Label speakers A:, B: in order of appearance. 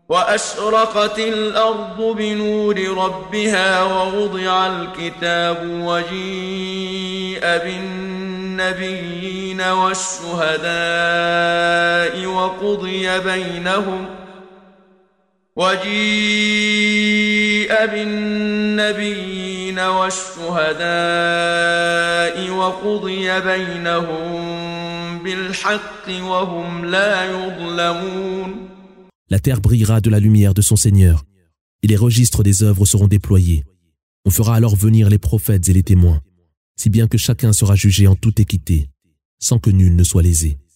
A: وأشرقت الأرض بنور ربها ووضع الكتاب وجيء بالنبيين والشهداء وقضي بينهم بالحق وهم لا يظلمون.
B: La terre brillera de la lumière de son Seigneur, et les registres des œuvres seront déployés. On fera alors venir les prophètes et les témoins, si bien que chacun sera jugé en toute équité, sans que nul ne soit lésé.